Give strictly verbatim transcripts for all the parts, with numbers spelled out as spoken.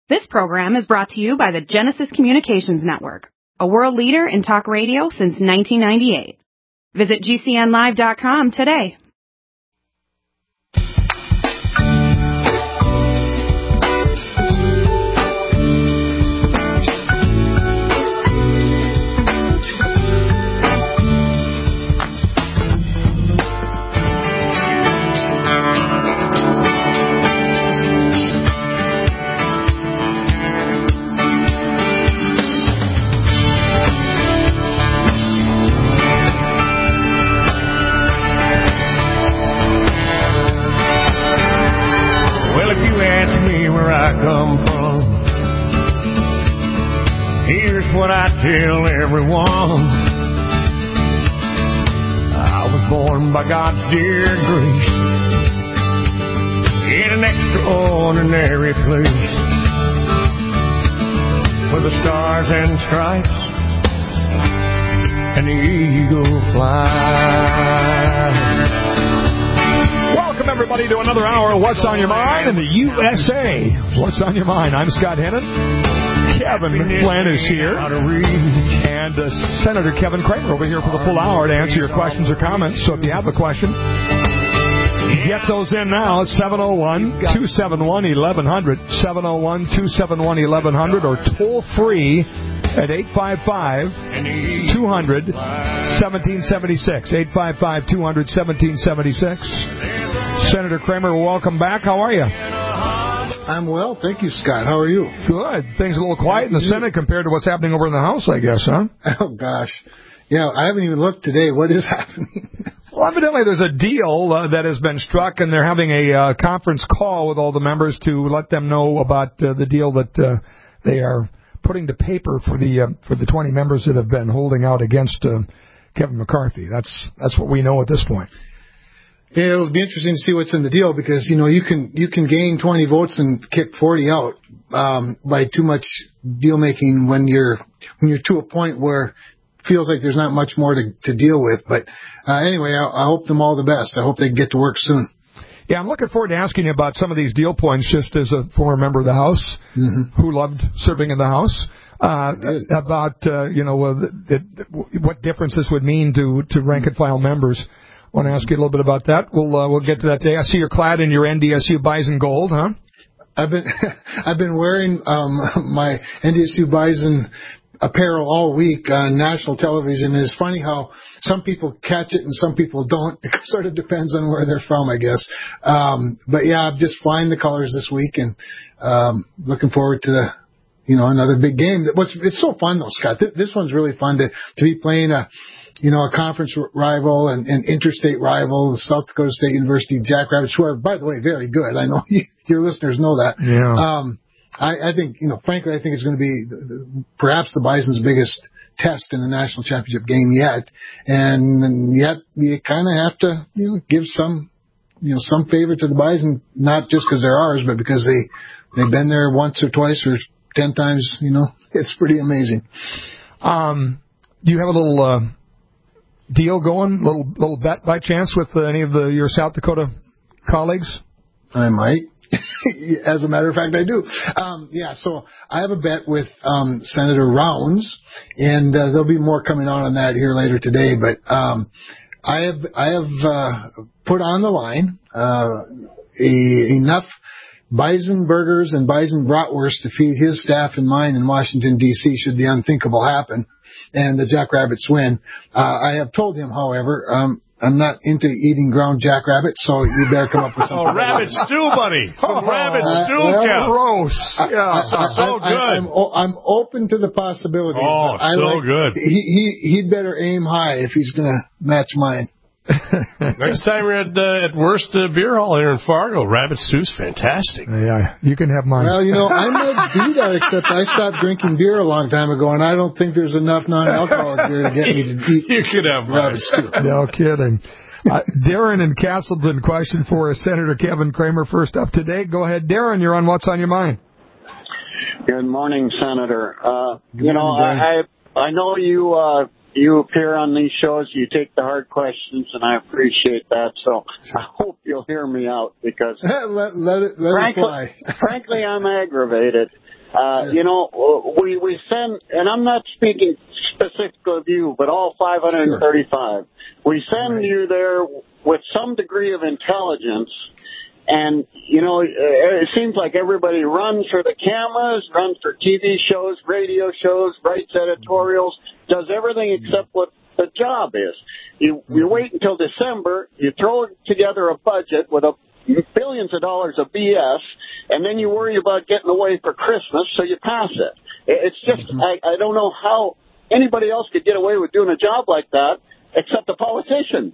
This program is brought to you by the Genesis Communications Network, a world leader in talk radio since nineteen ninety-eight. Visit G C N live dot com today. Come from. Here's what I tell everyone. I was born by God's dear grace in an extraordinary place where the stars and stripes and the eagle fly. Welcome, everybody, to another hour of What's on Your Mind in the U S A. What's on Your Mind? I'm Scott Hennon. Kevin Flynn is here. And uh, Senator Kevin Kramer over here for the full hour to answer your questions or comments. So if you have a question, get those in now at seven oh one, two seven one, eleven hundred, seven oh one, two seven one, eleven hundred, or toll free at eight five five, two hundred, seventeen seventy-six, eight five five, two hundred, seventeen seventy-six. Senator Kramer, welcome back. How are you? I'm well, thank you, Scott. How are you? Good. Things a little quiet in the Senate compared to what's happening over in the House, I guess, huh? Oh, gosh. Yeah, I haven't even looked today. What is happening? Well, evidently there's a deal uh, that has been struck, and they're having a uh, conference call with all the members to let them know about uh, the deal that uh, they are putting to paper for the uh, for the twenty members that have been holding out against uh, Kevin McCarthy. That's that's what we know at this point. Yeah, it'll be interesting to see what's in the deal because, you know, you can you can gain twenty votes and kick forty out um, by too much deal making when you're when you're to a point where it feels like there's not much more to, to deal with. But uh, anyway, I, I hope them all the best. I hope they get to work soon. Yeah, I'm looking forward to asking you about some of these deal points just as a former member of the House mm-hmm. who loved serving in the House. Uh, about, uh, you know, uh, the, the, what differences would mean to, to rank and file members. I want to ask you a little bit about that. We'll uh, we'll get to that today. I see you're clad in your N D S U Bison gold, huh? I've been I've been wearing um, my N D S U Bison apparel all week on national television. And it's funny how some people catch it and some people don't. It sort of depends on where they're from, I guess. Um, but yeah, I'm just flying the colors this week and um, looking forward to the, you know, another big game. What's it's so fun though, Scott. This one's really fun to to be playing a, you know, a conference rival and an interstate rival, the South Dakota State University Jackrabbits, who are, by the way, very good. I know you, your listeners know that. Yeah. Um, I, I think, you know, frankly, I think it's going to be the, the, perhaps the Bison's biggest test in the national championship game yet. And, and yet you kind of have to, you know, give some, you know, some favor to the Bison, not just because they're ours, but because they, they've been there once or twice or ten times, you know. It's pretty amazing. Um, do you have a little uh, deal going, little little bet by chance with uh, any of the your South Dakota colleagues? I might. As a matter of fact, I do. Um, yeah, so I have a bet with um, Senator Rounds, and uh, there'll be more coming out on that here later today. But um, I have I have uh, put on the line uh, a, enough Bison burgers and Bison bratwurst to feed his staff and mine in Washington, D C should the unthinkable happen and the Jackrabbits win. Uh, I have told him, however, um, I'm not into eating ground jackrabbit, so you better come up with something. Oh, rabbit stew, buddy. Some oh, rabbit uh, stew, well, Cal. Gross. Yeah, I, I, so I, good. I, I'm, I'm open to the possibility. Oh, I so like, good. He, he, he'd better aim high if he's going to match mine. Next time we're at uh, at Worst uh, Beer Hall here in Fargo, rabbit stew's fantastic. Yeah, you can have mine. Well, you know, I might do that, except I stopped drinking beer a long time ago, and I don't think there's enough non-alcoholic beer to get me to eat you could have rabbit stew. No kidding. Uh, Darren in Castleton, question for Senator Kevin Kramer first up today. Go ahead, Darren. You're on What's on Your Mind. Good morning, Senator. Uh, you know, I, I I know you uh, you appear on these shows, you take the hard questions, and I appreciate that. So I hope you'll hear me out because let, let it let frankly, it fly. frankly, I'm aggravated. Uh, sure. You know, we we send, and I'm not speaking specifically of you, but all five hundred thirty-five. Sure. We send right. you there with some degree of intelligence. And, you know, it seems like everybody runs for the cameras, runs for T V shows, radio shows, writes editorials, does everything except what the job is. You, you wait until December, you throw together a budget with a billions of dollars of B S, and then you worry about getting away for Christmas, so you pass it. It's just, I, I don't know how anybody else could get away with doing a job like that except a politician.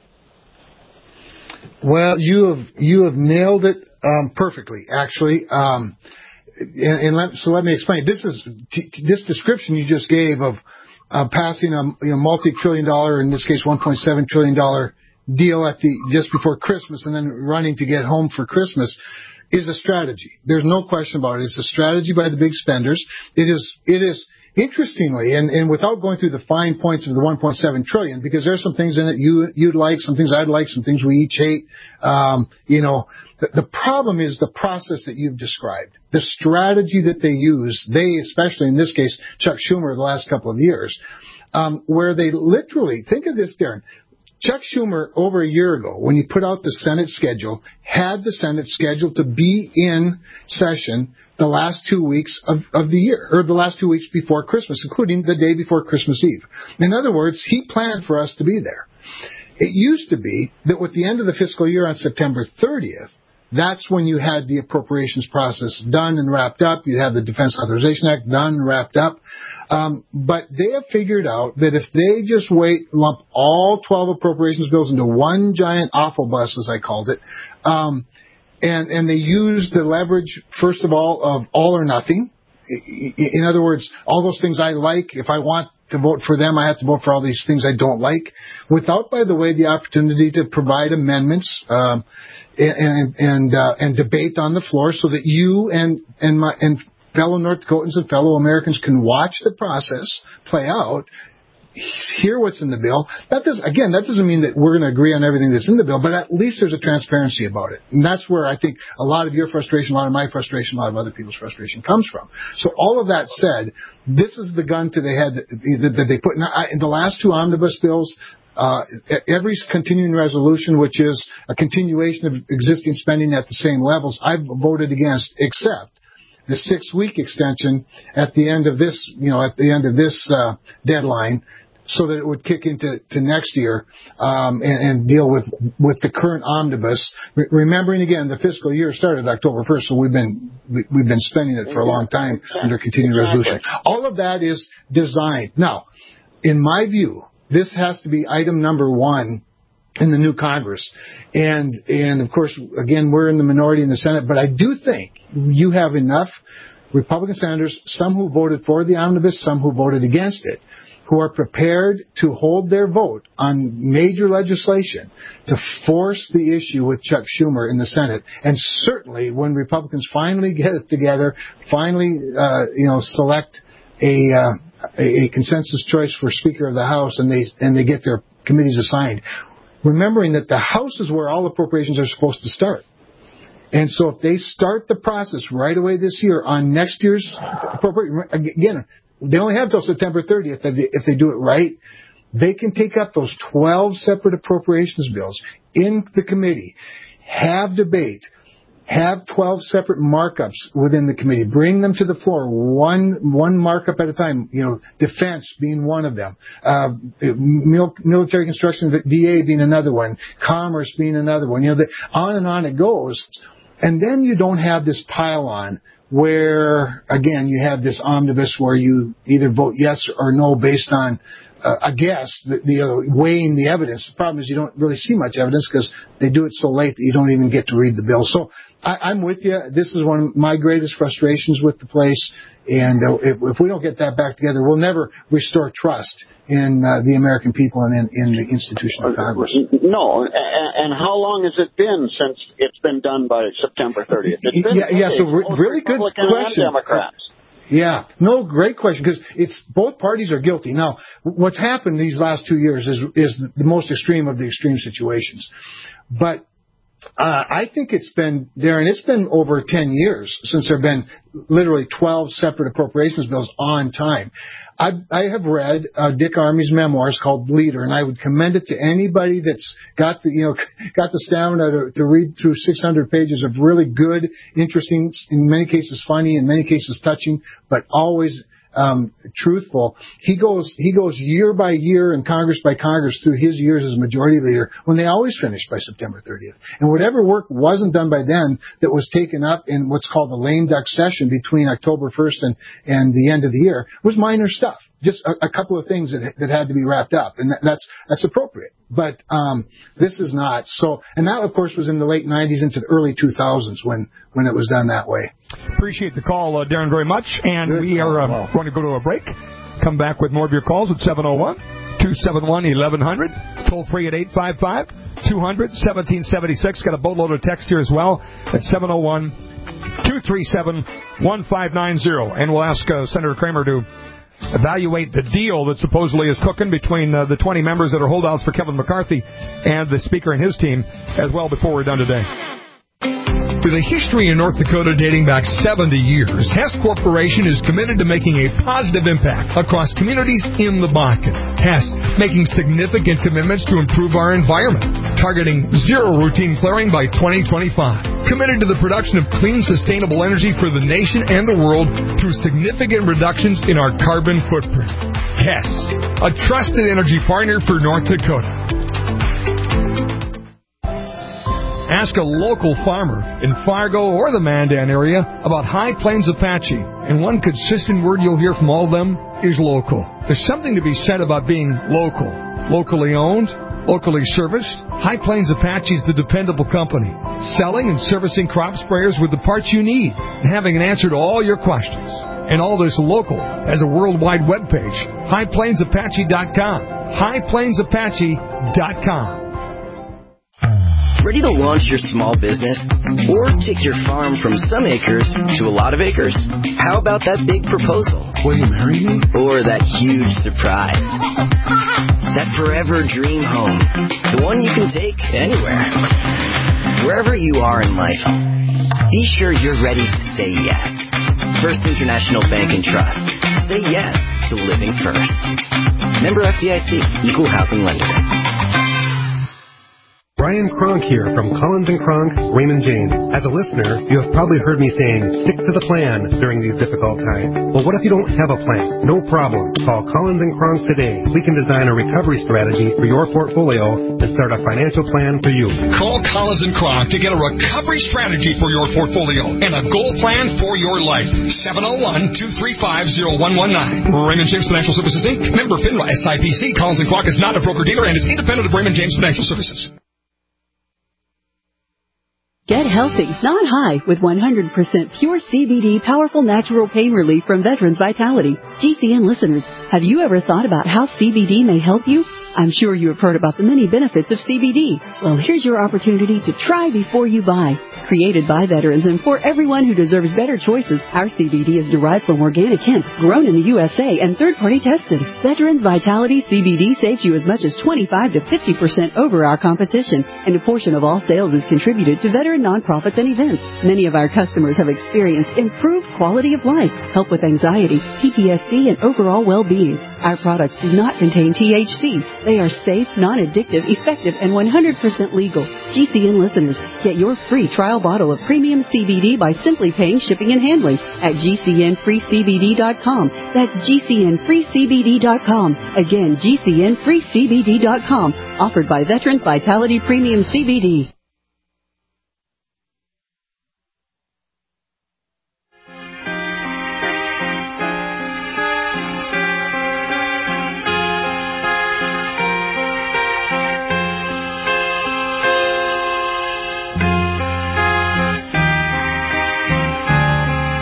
Well, you have you have nailed it um, perfectly, actually. Um, and, and let, so let me explain. This is t- this description you just gave of uh, passing a you know, multi-trillion dollar, in this case, one point seven trillion dollar deal at the just before Christmas, and then running to get home for Christmas, is a strategy. There's no question about it. It's a strategy by the big spenders. It is. It is. Interestingly, and, and without going through the fine points of the one point seven trillion, because there's some things in it you, you'd like, some things I'd like, some things we each hate. Um, you know, the, the problem is the process that you've described, the strategy that they use, they, especially in this case, Chuck Schumer the last couple of years, um, where they literally, think of this, Darren, Chuck Schumer, over a year ago, when he put out the Senate schedule, had the Senate scheduled to be in session the last two weeks of, of the year, or the last two weeks before Christmas, including the day before Christmas Eve. In other words, he planned for us to be there. It used to be that with the end of the fiscal year on September thirtieth, that's when you had the appropriations process done and wrapped up. You had the Defense Authorization Act done and wrapped up. Um, but they have figured out that if they just wait, lump all twelve appropriations bills into one giant awful bus, as I called it, um, and, and they use the leverage, first of all, of all or nothing. In other words, all those things I like, if I want to vote for them, I have to vote for all these things I don't like, without, by the way, the opportunity to provide amendments um, and and uh, and debate on the floor, so that you and and my and fellow North Dakotans and fellow Americans can watch the process play out, hear what's in the bill. That does again, that doesn't mean that we're going to agree on everything that's in the bill, but at least there's a transparency about it, and that's where I think a lot of your frustration, a lot of my frustration, a lot of other people's frustration comes from. So all of that said, this is the gun to the head that, that, that they put now, in the last two omnibus bills. Uh, every continuing resolution, which is a continuation of existing spending at the same levels, I've voted against, except the six-week extension at the end of this, you know, at the end of this uh, deadline, so that it would kick into to next year um, and, and deal with with the current omnibus. Re- remembering again, the fiscal year started October first, so we've been we, we've been spending it for a long time under continuing resolution. All of that is designed now, in my view. This has to be item number one in the new Congress. And, and of course, again, we're in the minority in the Senate, but I do think you have enough Republican senators, some who voted for the omnibus, some who voted against it, who are prepared to hold their vote on major legislation to force the issue with Chuck Schumer in the Senate. And certainly when Republicans finally get it together, finally, uh, you know, select a, uh, a consensus choice for Speaker of the House, and they and they get their committees assigned, remembering that the House is where all appropriations are supposed to start. And so if they start the process right away this year on next year's appropriation, again, they only have till September thirtieth. If they do it right, they can take up those twelve separate appropriations bills in the committee, have debate, have twelve separate markups within the committee. Bring them to the floor, one one markup at a time. You know, defense being one of them, uh, mil- military construction, V A being another one, commerce being another one. You know, the, on and on it goes. And then you don't have this pile on where, again, you have this omnibus where you either vote yes or no based on Uh, I guess, the, the uh, weighing the evidence. The problem is you don't really see much evidence because they do it so late that you don't even get to read the bill. So I, I'm with you. This is one of my greatest frustrations with the place. And uh, if, if we don't get that back together, we'll never restore trust in uh, the American people and in, in the institution of Congress. No. And how long has it been since it's been done by September thirtieth? It's been yeah, yeah. So re- really good question. Democrats. Yeah, no, great question, because it's both parties are guilty. Now, what's happened these last two years is is the most extreme of the extreme situations. But uh, I think it's been, Darren, it's been over ten years since there have been literally twelve separate appropriations bills on time. I, I have read uh, Dick Armey's memoirs called Leader, and I would commend it to anybody that's got the, you know, got the stamina to, to read through six hundred pages of really good, interesting, in many cases funny, in many cases touching, but always um, truthful. He goes, he goes year by year and Congress by Congress through his years as majority leader when they always finished by September thirtieth. And whatever work wasn't done by then that was taken up in what's called the lame duck session between October first and, and the end of the year was minor stuff. Just a, a couple of things that that had to be wrapped up, and that, that's that's appropriate. But um, this is not. So, and that, of course, was in the late nineties into the early two thousands when, when it was done that way. Appreciate the call, uh, Darren, very much. And Good. we are uh, wow. going to go to a break. Come back with more of your calls at seven oh one, two seven one, eleven hundred. Toll free at eight five five, two hundred, seventeen seventy-six. Got a boatload of text here as well at seven oh one, two three seven, one five nine zero. And we'll ask uh, Senator Kramer to evaluate the deal that supposedly is cooking between uh, the twenty members that are holdouts for Kevin McCarthy and the Speaker and his team as well before we're done today. With a history in North Dakota dating back seventy years, Hess Corporation is committed to making a positive impact across communities in the Bakken. Hess making significant commitments to improve our environment, targeting zero routine flaring by twenty twenty-five. Committed to the production of clean, sustainable energy for the nation and the world through significant reductions in our carbon footprint. Hess, a trusted energy partner for North Dakota. Ask a local farmer in Fargo or the Mandan area about High Plains Apache, and one consistent word you'll hear from all of them is local. There's something to be said about being local. Locally owned, locally serviced, High Plains Apache is the dependable company, selling and servicing crop sprayers with the parts you need and having an answer to all your questions. And all this local has a worldwide webpage, high plains apache dot com, high plains apache dot com. Ready to launch your small business? Or take your farm from some acres to a lot of acres? How about that big proposal? Will you marry me? Or that huge surprise? That forever dream home. The one you can take anywhere. Wherever you are in life, be sure you're ready to say yes. First International Bank and Trust. Say yes to living first. Member F D I C, Equal Housing Lender. Brian Kronk here from Collins and Kronk, Raymond James. As a listener, you have probably heard me saying, stick to the plan during these difficult times. Well, what if you don't have a plan? No problem. Call Collins and Kronk today. We can design a recovery strategy for your portfolio and start a financial plan for you. Call Collins and Kronk to get a recovery strategy for your portfolio and a goal plan for your life. seven oh one, two three five, oh one one nine. Raymond James Financial Services, Incorporated. Member FINRA S I P C. Collins and Kronk is not a broker-dealer and is independent of Raymond James Financial Services. Get healthy, not high, with one hundred percent pure C B D powerful natural pain relief from Veterans Vitality. G C N listeners, have you ever thought about how C B D may help you? I'm sure you have heard about the many benefits of C B D. Well, here's your opportunity to try before you buy. Created by veterans and for everyone who deserves better choices, our C B D is derived from organic hemp, grown in the U S A and third-party tested. Veterans Vitality C B D saves you as much as twenty-five to fifty percent over our competition, and a portion of all sales is contributed to veteran nonprofits and events. Many of our customers have experienced improved quality of life, help with anxiety, P T S D, and overall well-being. Our products do not contain T H C. They are safe, non-addictive, effective, and one hundred percent legal. G C N listeners, get your free trial bottle of premium C B D by simply paying shipping and handling at G C N free C B D dot com. That's G C N free C B D dot com. Again, G C N free C B D dot com. Offered by Veterans Vitality Premium C B D.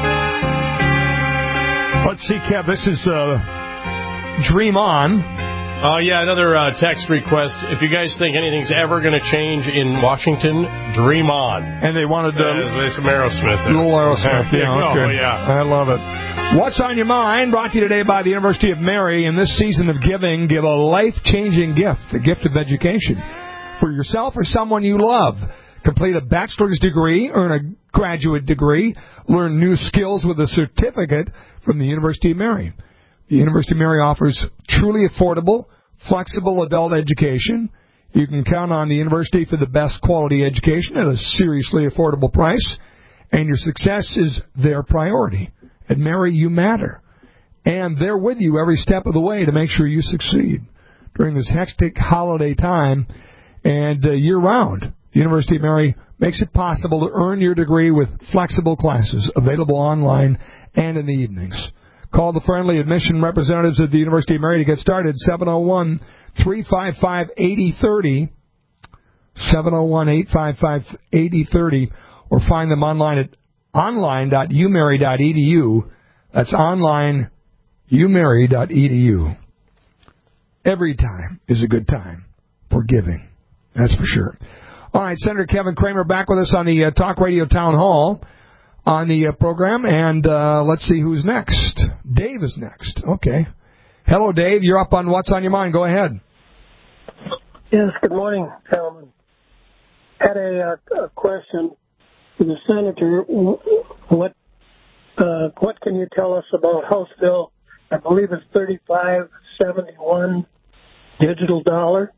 See, Kev, this is uh, Dream On Oh, uh, yeah, another uh, text request. If you guys think anything's ever going to change in Washington, dream on. And they wanted to... Uh, some Aerosmith. Little Aerosmith, yeah, okay. Oh, yeah. I love it. What's on your mind? Brought to you today by the University of Mary. In this season of giving, give a life-changing gift, the gift of education. For yourself or someone you love. Complete a bachelor's degree, earn a graduate degree, learn new skills with a certificate from the University of Mary. The University of Mary offers truly affordable, flexible adult education. You can count on the university for the best quality education at a seriously affordable price, and your success is their priority. At Mary, you matter, and they're with you every step of the way to make sure you succeed during this hectic holiday time and uh, year-round. The University of Mary makes it possible to earn your degree with flexible classes available online and in the evenings. Call the friendly admission representatives at the University of Mary to get started, seven oh one, three five five, eight oh three oh, seven oh one, eight five five, eight oh three oh, or find them online at online dot u mary dot e d u. That's online dot u mary dot e d u. Every time is a good time for giving. That's for sure. All right, Senator Kevin Cramer back with us on the uh, Talk Radio Town Hall on the uh, program, and uh, let's see who's next. Dave is next. Okay. Hello, Dave. You're up on What's on Your Mind. Go ahead. Yes, good morning, gentlemen. Had a, uh, a question to the Senator. What uh, what can you tell us about House Bill, I believe it's thirty-five seventy-one, digital dollar?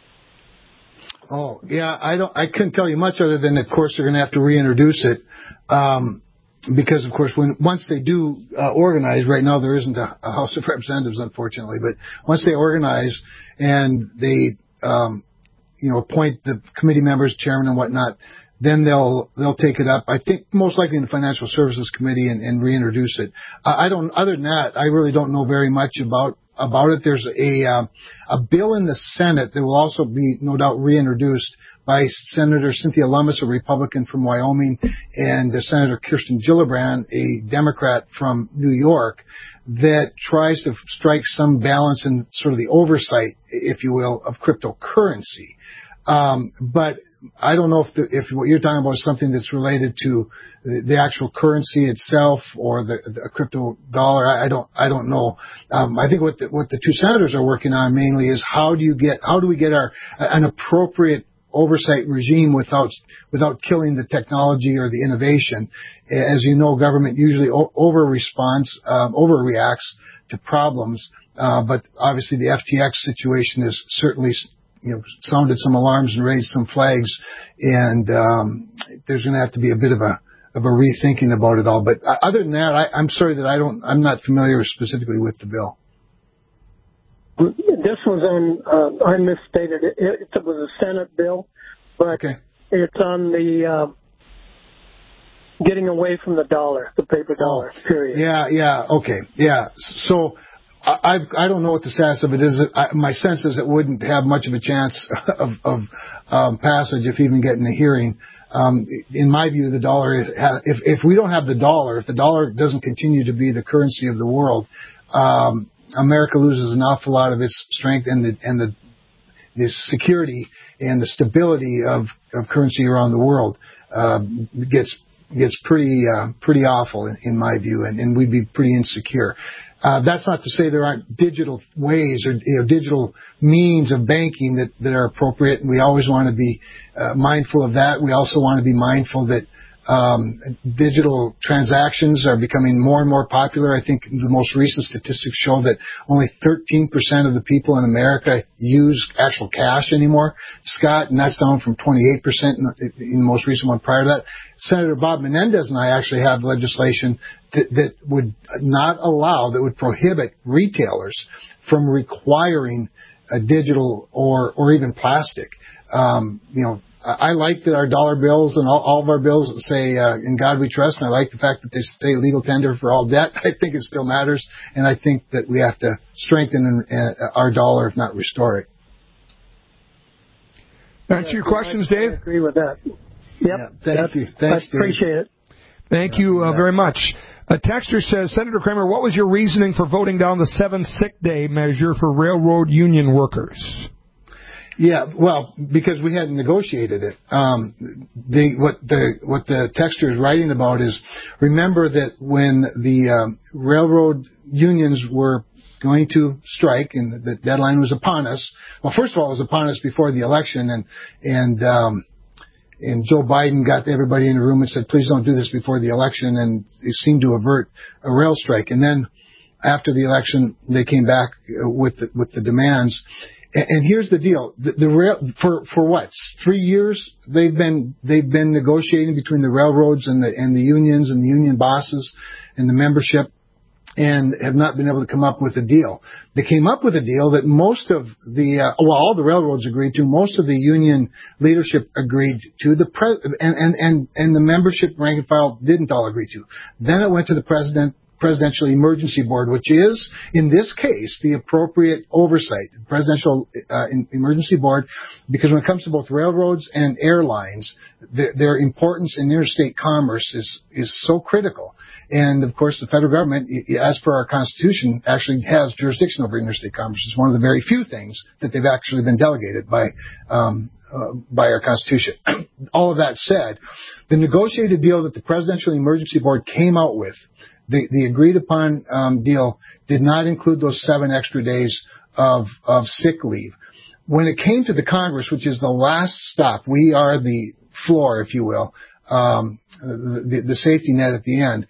Oh, yeah, I don't. I couldn't tell you much other than, of course, they're going to have to reintroduce it um, because, of course, when once they do uh, organize, right now there isn't a, a House of Representatives, unfortunately, but once they organize and they, um, you know, appoint the committee members, chairman, and whatnot, then they'll they'll take it up. I think most likely in the Financial Services Committee and, and reintroduce it. I, I don't. Other than that, I really don't know very much about. about it. There's a um, a bill in the Senate that will also be, no doubt, reintroduced by Senator Cynthia Lummis, a Republican from Wyoming, and uh, Senator Kirsten Gillibrand, a Democrat from New York, that tries to strike some balance in sort of the oversight, if you will, of cryptocurrency. Um, but I don't know if the, if what you're talking about is something that's related to the, the actual currency itself or the, the crypto dollar. I, I don't I don't know. Um, I think what the, what the two senators are working on mainly is how do you get how do we get our an appropriate oversight regime without without killing the technology or the innovation. As you know, government usually o- over responds um, overreacts to problems, uh, but obviously the F T X situation is certainly. You know, sounded some alarms and raised some flags, and um, there's going to have to be a bit of a of a rethinking about it all. But other than that, I, I'm sorry that I don't. I'm not familiar specifically with the bill. This was on. Uh, I misstated it. It, it was a Senate bill, but okay. It's on the uh, getting away from the dollar, the paper dollar. Oh, period. Yeah. Yeah. Okay. Yeah. So. I I don't know what the status of it is. I, my sense is it wouldn't have much of a chance of, of um, passage, if even getting a hearing. Um, in my view, the dollar is, if if we don't have the dollar, if the dollar doesn't continue to be the currency of the world, um, America loses an awful lot of its strength and the and the the security and the stability of, of currency around the world uh, gets gets pretty uh, pretty awful in, in my view, and, and we'd be pretty insecure. Uh, that's not to say there aren't digital ways or you know, digital means of banking that, that are appropriate, and we always want to be uh, mindful of that. We also want to be mindful that um, digital transactions are becoming more and more popular. I think the most recent statistics show that only thirteen percent of the people in America use actual cash anymore, Scott, and that's down from twenty-eight percent in the, in the most recent one prior to that. Senator Bob Menendez and I actually have legislation that, that would not allow, that would prohibit retailers from requiring a digital or, or even plastic. Um, you know, I like that our dollar bills and all, all of our bills say, uh, in God we trust, and I like the fact that they say legal tender for all debt. I think it still matters, and I think that we have to strengthen uh, our dollar, if not restore it. That's your questions, Dave? I agree with that. Yep. Yeah, thank you. Thanks, I appreciate Dave. it. Thank you uh, very much. A texter says, Senator Kramer, what was your reasoning for voting down the seven sick day measure for railroad union workers? Yeah, well, because we hadn't negotiated it. Um, the, what the what the texter is writing about is, remember that when the um, railroad unions were going to strike and the deadline was upon us. Well, first of all, it was upon us before the election, and and um, and Joe Biden got everybody in the room and said, please don't do this before the election, and it seemed to avert a rail strike. And then after the election, they came back with the, with the demands. And, and here's the deal: the, the rail for for what three years they've been they've been negotiating between the railroads and the and the unions and the union bosses and the membership, and have not been able to come up with a deal. They came up with a deal that most of the, uh, well, all the railroads agreed to, most of the union leadership agreed to, the pre- and, and, and, and the membership rank and file didn't all agree to. Then it went to the president, Presidential Emergency Board, which is, in this case, the appropriate oversight, Presidential uh, Emergency Board, because when it comes to both railroads and airlines, their, their importance in interstate commerce is, is so critical. And, of course, the federal government, as per our Constitution, actually has jurisdiction over interstate commerce. It's one of the very few things that they've actually been delegated by um, uh, by our Constitution. All of that said, the negotiated deal that the Presidential Emergency Board came out with, the, the agreed-upon um, deal, did not include those seven extra days of, of sick leave. When it came to the Congress, which is the last stop, we are the floor, if you will, um, the, the safety net at the end.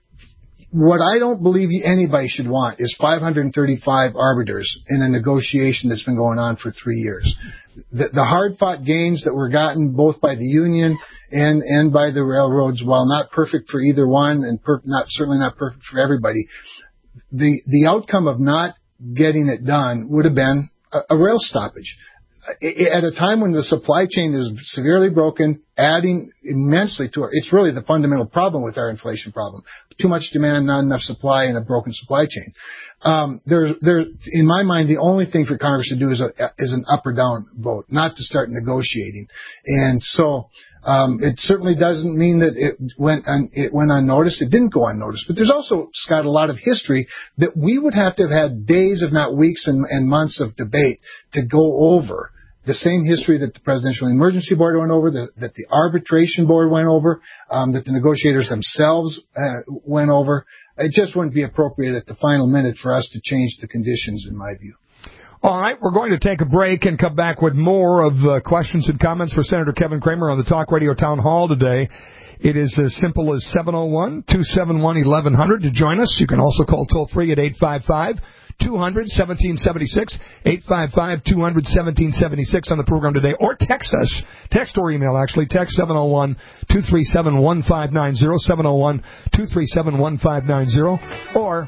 What I don't believe anybody should want is five hundred thirty-five arbiters in a negotiation that's been going on for three years. The, the hard-fought gains that were gotten both by the union and, and by the railroads, while not perfect for either one and per, not certainly not perfect for everybody, the, the outcome of not getting it done would have been a, a rail stoppage. At a time when the supply chain is severely broken, adding immensely to our, it's really the fundamental problem with our inflation problem. Too much demand, not enough supply, and a broken supply chain. Um, there, there, in my mind, the only thing for Congress to do is a, is an up or down vote, not to start negotiating. And so, um, it certainly doesn't mean that it went un, it went unnoticed. It didn't go unnoticed. But there's also, Scott, a lot of history that we would have to have had days, if not weeks and, and months of debate to go over. The same history that the Presidential Emergency Board went over, the, that the Arbitration Board went over, um, that the negotiators themselves uh, went over. It just wouldn't be appropriate at the final minute for us to change the conditions, in my view. All right, we're going to take a break and come back with more of uh, questions and comments for Senator Kevin Kramer on the Talk Radio Town Hall today. It is as simple as seven oh one, two seven one, eleven hundred to join us. You can also call toll-free at eight five five, two hundred, seventeen seventy-six, eight five five, two hundred, seventeen seventy-six on the program today, or text us, text or email actually, text seven oh one, two three seven, one five nine zero, seven oh one, two three seven, one five nine zero, or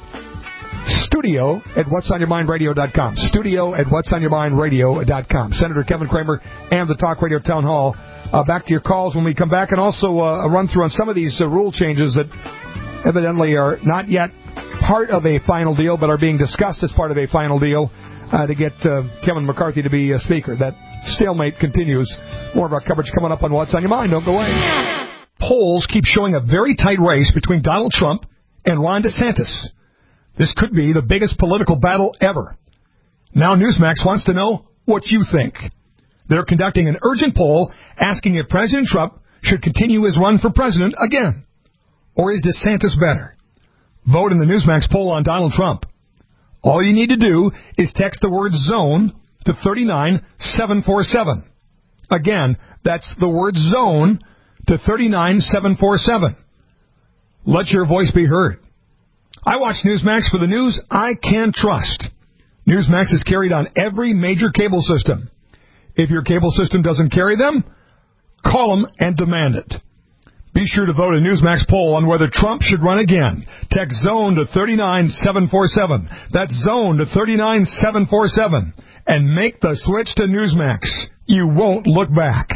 studio at what's on your mind radio dot com, studio at what's on your mind radio dot com. Senator Kevin Kramer and the Talk Radio Town Hall. Uh, back to your calls when we come back, and also uh, a run through on some of these uh, rule changes that evidently are not yet part of a final deal, but are being discussed as part of a final deal uh, to get uh, Kevin McCarthy to be a speaker. That stalemate continues. More of our coverage coming up on What's on Your Mind. Don't go away. Polls keep showing a very tight race between Donald Trump and Ron DeSantis. This could be the biggest political battle ever. Now Newsmax wants to know what you think. They're conducting an urgent poll asking if President Trump should continue his run for president again. Or is DeSantis better? Vote in the Newsmax poll on Donald Trump. All you need to do is text the word zone to three nine seven four seven. Again, that's the word zone to three nine seven four seven. Let your voice be heard. I watch Newsmax for the news I can trust. Newsmax is carried on every major cable system. If your cable system doesn't carry them, call them and demand it. Be sure to vote a Newsmax poll on whether Trump should run again. Text ZONE to three nine seven four seven. That's ZONE to three nine seven four seven. And make the switch to Newsmax. You won't look back.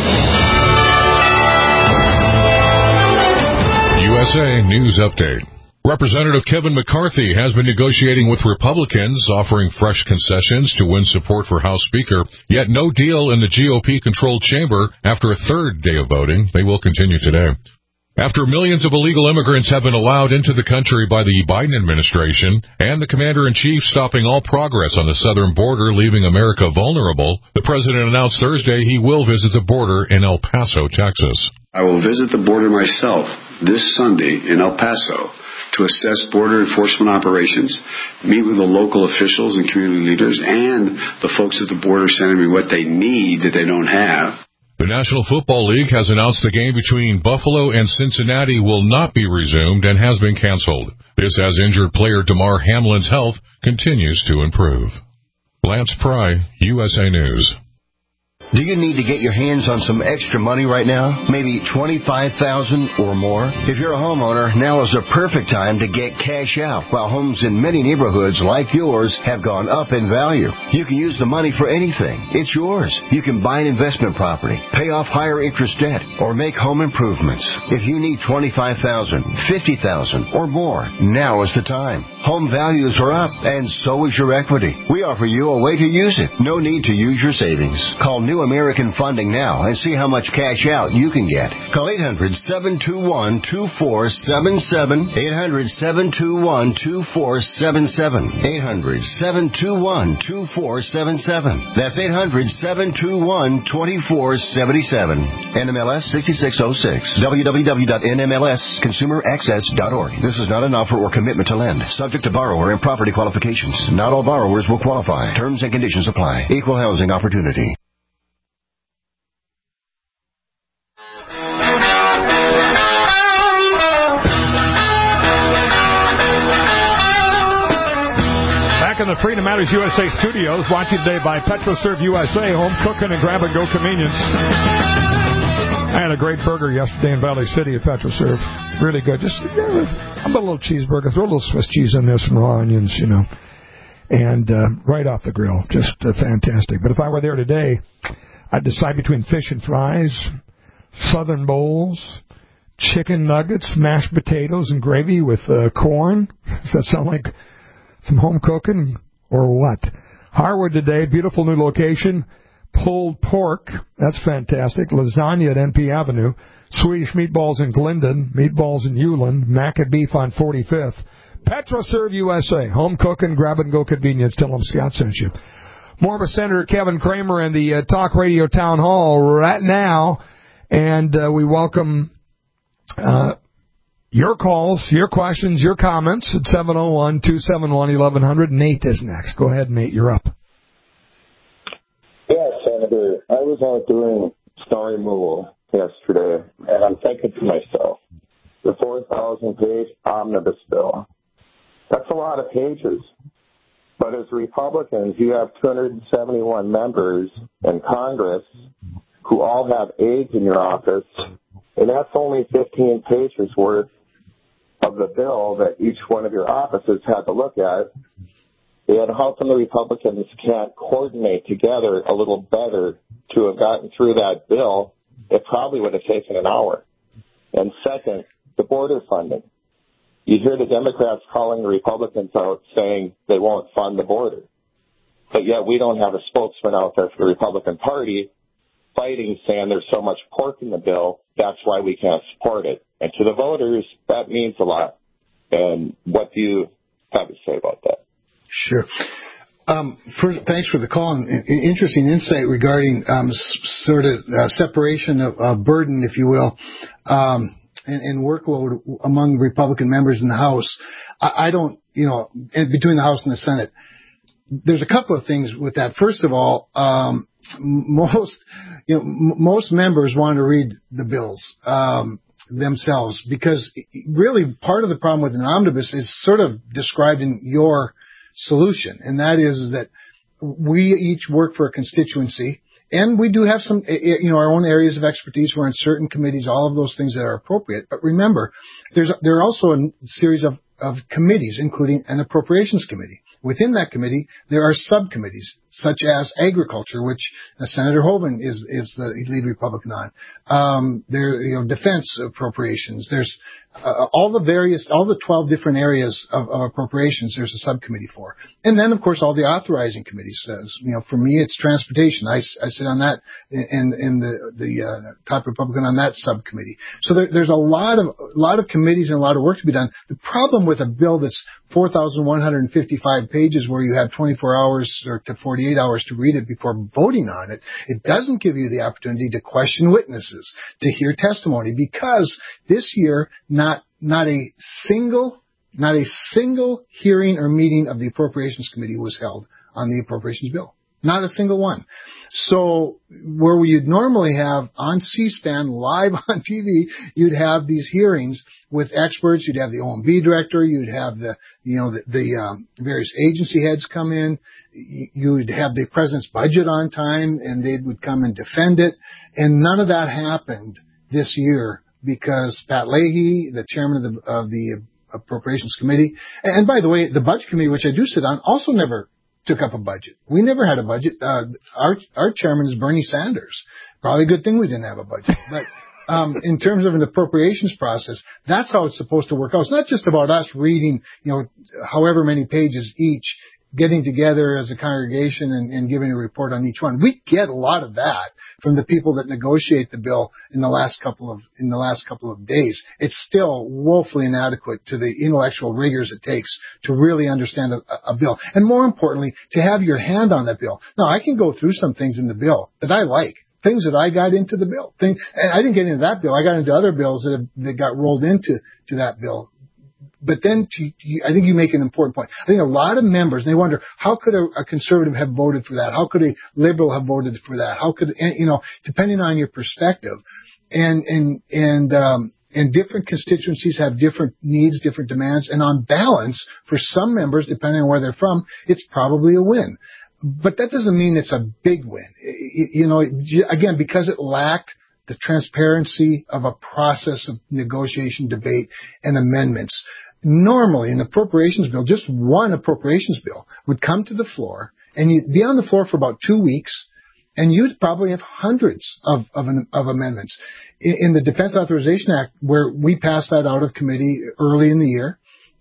U S A News Update. Representative Kevin McCarthy has been negotiating with Republicans, offering fresh concessions to win support for House Speaker, yet no deal in the G O P-controlled chamber after a third day of voting. They will continue today. After millions of illegal immigrants have been allowed into the country by the Biden administration and the commander-in-chief stopping all progress on the southern border, leaving America vulnerable, the president announced Thursday he will visit the border in El Paso, Texas. I will visit the border myself this Sunday in El Paso to assess border enforcement operations, meet with the local officials and community leaders, and the folks at the border sending me what they need that they don't have. The National Football League has announced the game between Buffalo and Cincinnati will not be resumed and has been canceled. This as injured player Damar Hamlin's health continues to improve. Lance Pry, U S A News. Do you need to get your hands on some extra money right now? Maybe twenty-five thousand dollars or more? If you're a homeowner, now is the perfect time to get cash out. While homes in many neighborhoods like yours have gone up in value, you can use the money for anything. It's yours. You can buy an investment property, pay off higher interest debt, or make home improvements. If you need twenty-five thousand dollars, fifty thousand dollars, or more, now is the time. Home values are up, and so is your equity. We offer you a way to use it. No need to use your savings. Call New American Funding now and see how much cash out you can get. Call eight hundred, seven two one, two four seven seven, eight hundred, seven two one, two four seven seven, eight hundred, seven two one, two four seven seven. That's eight hundred, seven two one, two four seven seven. N M L S sixty-six oh six. w w w dot n m l s consumer access dot org. This is not an offer or commitment to lend. Subject to borrower and property qualifications. Not all borrowers will qualify. Terms and conditions apply. Equal housing opportunity. In the Freedom Matters U S A studios, brought to you today by PetroServe U S A, home cooking and grab-and-go convenience. I had a great burger yesterday in Valley City at PetroServe. Really good. Just yeah, about a little cheeseburger. Throw a little Swiss cheese in there, some raw onions, you know, and uh, right off the grill. Just uh, fantastic. But if I were there today, I'd decide between fish and fries, southern bowls, chicken nuggets, mashed potatoes, and gravy with uh, corn. Does that sound like some home cooking or what? Harwood today, beautiful new location. Pulled pork, that's fantastic. Lasagna at N P Avenue. Swedish meatballs in Glendon. Meatballs in Hewlin. Mac and beef on forty-fifth. PetroServe U S A, home cooking, grab-and-go convenience. Tell them Scott sent you. More with Senator Kevin Cramer in the uh, Talk Radio Town Hall right now. And uh, we welcome Uh, your calls, your questions, your comments at seven oh one, two seven one, eleven hundred. Nate is next. Go ahead, Nate. You're up. Yeah, Senator. I was out doing snow removal yesterday, and I'm thinking to myself, the four thousand page omnibus bill, that's a lot of pages. But as Republicans, you have two hundred seventy-one members in Congress who all have aides in your office, and that's only fifteen pages worth of the bill that each one of your offices had to look at. And how come the Republicans can't coordinate together a little better to have gotten through that bill? It probably would have taken an hour. And second, the border funding. You hear the Democrats calling the Republicans out saying they won't fund the border. But yet we don't have a spokesman out there for the Republican Party fighting, saying there's so much pork in the bill, that's why we can't support it. And to the voters, that means a lot. And what do you have to say about that? Sure. Um, first, thanks for the call. And interesting insight regarding um, s- sort of uh, separation of uh, burden, if you will, um, and, and workload among Republican members in the House. I, I don't, you know, between the House and the Senate. There's a couple of things with that. First of all, um, most, you know, m- most members want to read the bills um, themselves, because really part of the problem with an omnibus is sort of described in your solution, and that is, is that we each work for a constituency, and we do have some, you know, our own areas of expertise. We're in certain committees, all of those things that are appropriate. But remember, there's there are also a series of, of committees, including an appropriations committee. Within that committee, there are subcommittees, such as agriculture, which uh, Senator Hoeven is, is the lead Republican on. Um, there, you know, defense appropriations. There's uh, all the various, all the twelve different areas of, of appropriations. There's a subcommittee for, and then of course all the authorizing committees. Says, you know, for me it's transportation. I, I sit on that, and in the the uh, top Republican on that subcommittee. So there, there's a lot of a lot of committees and a lot of work to be done. The problem with a bill that's four thousand one hundred fifty-five pages, where you have twenty-four hours or to forty-eight hours to read it before voting on it, it doesn't give you the opportunity to question witnesses, to hear testimony, because this year not not a single not a single hearing or meeting of the Appropriations Committee was held on the appropriations bill. Not a single one. So where you'd normally have on C-SPAN, live on T V, you'd have these hearings with experts. You'd have the O M B director. You'd have the, you know, the, the um, various agency heads come in. You'd have the president's budget on time, and they would come and defend it. And none of that happened this year because Pat Leahy, the chairman of the, of the Appropriations Committee, and by the way, the Budget Committee, which I do sit on, also never took up a budget. We never had a budget. Uh, our our chairman is Bernie Sanders. Probably a good thing we didn't have a budget. But um, in terms of an appropriations process, that's how it's supposed to work out. It's not just about us reading, you know, however many pages each, getting together as a congregation and, and giving a report on each one. We get a lot of that from the people that negotiate the bill in the last couple of in the last couple of days. It's still woefully inadequate to the intellectual rigors it takes to really understand a, a bill, and more importantly, to have your hand on that bill. Now, I can go through some things in the bill that I like, things that I got into the bill. Thing, and I didn't get into that bill. I got into other bills that have, that got rolled into to that bill. But then to, you, I think you make an important point. I think a lot of members, they wonder, how could a, a conservative have voted for that? How could a liberal have voted for that? How could, and, you know, depending on your perspective. And, and, and, um, and different constituencies have different needs, different demands. And on balance, for some members, depending on where they're from, it's probably a win. But that doesn't mean it's a big win. You know, again, because it lacked the transparency of a process of negotiation, debate, and amendments. Normally, an appropriations bill, just one appropriations bill, would come to the floor, and you'd be on the floor for about two weeks, and you'd probably have hundreds of, of, of amendments. In, in the Defense Authorization Act, where we passed that out of committee early in the year,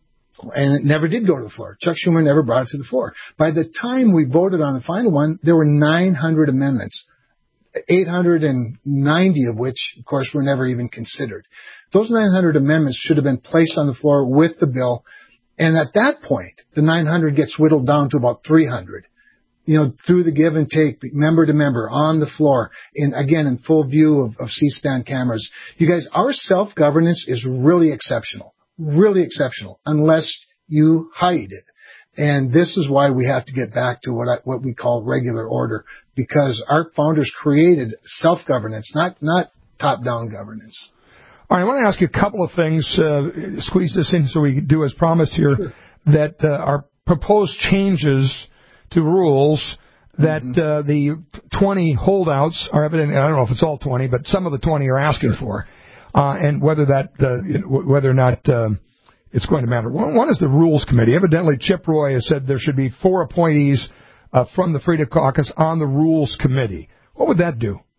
and it never did go to the floor. Chuck Schumer never brought it to the floor. By the time we voted on the final one, there were nine hundred amendments, eight hundred ninety of which, of course, were never even considered. Those nine hundred amendments should have been placed on the floor with the bill, and at that point, the nine hundred gets whittled down to about three hundred. You know, through the give and take, member to member, on the floor, in again, in full view of, of C-SPAN cameras. You guys, our self-governance is really exceptional, really exceptional, unless you hide it. And this is why we have to get back to what I, what we call regular order, because our founders created self-governance, not not top-down governance. All right, I want to ask you a couple of things. Uh, squeeze this in so we do as promised here. Sure. That uh, are proposed changes to rules that mm-hmm. uh, the twenty holdouts are evident. I don't know if it's all twenty, but some of the twenty are asking sure. for, uh, and whether that uh, whether or not. Uh, It's going to matter. One, one is the Rules Committee. Evidently, Chip Roy has said there should be four appointees uh, from the Freedom Caucus on the Rules Committee. What would that do?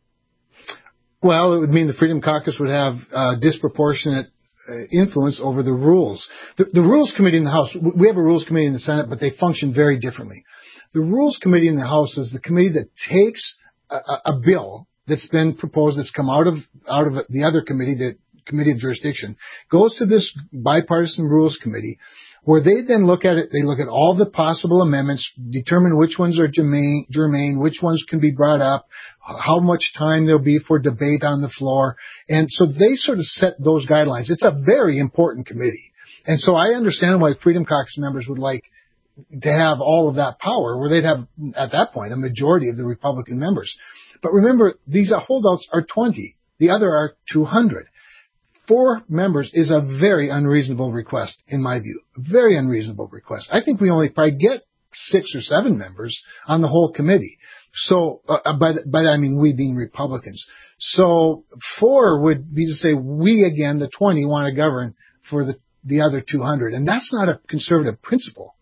Well, it would mean the Freedom Caucus would have uh, disproportionate uh, influence over the rules. The, the Rules Committee in the House, we have a Rules Committee in the Senate, but they function very differently. The Rules Committee in the House is the committee that takes a, a bill that's been proposed, that's come out of out of the other committee, that Committee of Jurisdiction, goes to this bipartisan Rules Committee, where they then look at it, they look at all the possible amendments, determine which ones are germane, germane, which ones can be brought up, how much time there'll be for debate on the floor. And so they sort of set those guidelines. It's a very important committee. And so I understand why Freedom Caucus members would like to have all of that power, where they'd have, at that point, a majority of the Republican members. But remember, these holdouts are twenty. The other are two hundred. Four members is a very unreasonable request, in my view. A very unreasonable request. I think we only probably get six or seven members on the whole committee. So, uh, by, the, by that I mean we being Republicans. So, four would be to say we, again, the twenty, want to govern for the, the other two hundred. And that's not a conservative principle.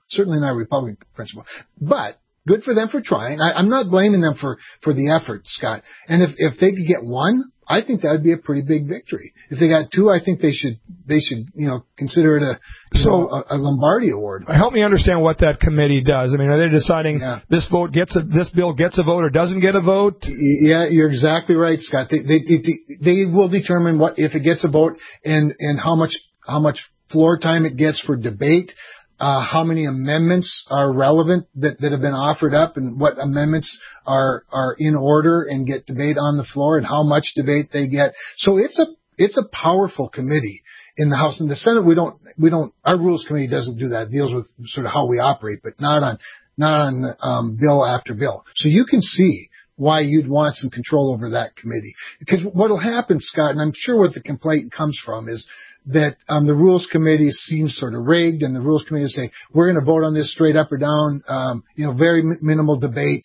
Certainly not a Republican principle. But good for them for trying. I, I'm not blaming them for, for the effort, Scott. And if, if they could get one, I think that would be a pretty big victory. If they got two, I think they should they should you know consider it a you so, know, a, a Lombardi Award. Help me understand what that committee does. I mean, are they deciding yeah. this vote gets a, this bill gets a vote or doesn't get a vote? Yeah, you're exactly right, Scott. They they they, they will determine what if it gets a vote and and how much how much floor time it gets for debate. Uh, how many amendments are relevant that, that have been offered up and what amendments are, are in order and get debate on the floor and how much debate they get. So it's a, it's a powerful committee in the House. In the Senate, we don't, we don't, our Rules Committee doesn't do that. It deals with sort of how we operate, but not on, not on, um, bill after bill. So you can see why you'd want some control over that committee. Because what'll happen, Scott, and I'm sure what the complaint comes from is, that um, the Rules Committee seems sort of rigged, and the Rules Committee say, we're going to vote on this straight up or down, um, you know, very m- minimal debate,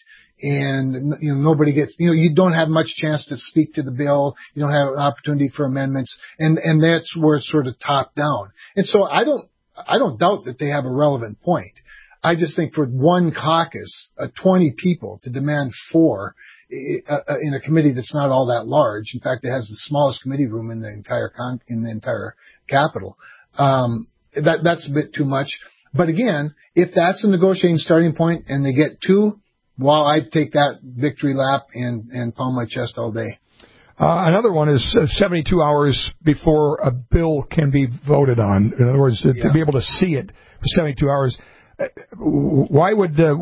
and, you know, nobody gets, you know, you don't have much chance to speak to the bill, you don't have an opportunity for amendments, and, and that's where it's sort of top down. And so I don't, I don't doubt that they have a relevant point. I just think for one caucus, uh, twenty people to demand four, uh, in a committee that's not all that large. In fact, it has the smallest committee room in the entire con- in the entire Capital. Um, that that's a bit too much. But again, if that's a negotiating starting point and they get two, well, I'd take that victory lap and and pound my chest all day. Uh, another one is uh, seventy-two hours before a bill can be voted on. In other words, to, yeah. to be able to see it for seventy-two hours. Uh, why would uh,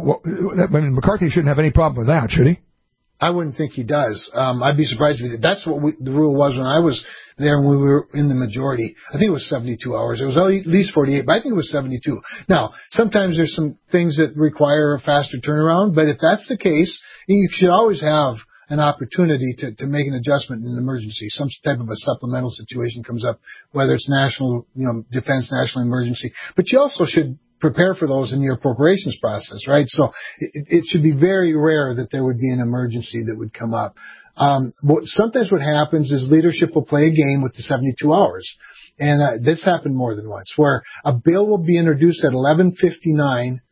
I mean, McCarthy shouldn't have any problem with that, should he? I wouldn't think he does. Um, I'd be surprised if he did. That's what we, the rule was when I was there and we were in the majority. I think it was seventy-two hours. It was at least forty-eight, but I think it was seventy-two. Now, sometimes there's some things that require a faster turnaround, but if that's the case, you should always have an opportunity to, to make an adjustment in an emergency. Some type of a supplemental situation comes up, whether it's national, you know, defense, national emergency. But you also should prepare for those in your appropriations process, right? So it, it should be very rare that there would be an emergency that would come up. Um, what, sometimes what happens is leadership will play a game with the seventy-two hours. And uh, this happened more than once, where a bill will be introduced at eleven fifty-nine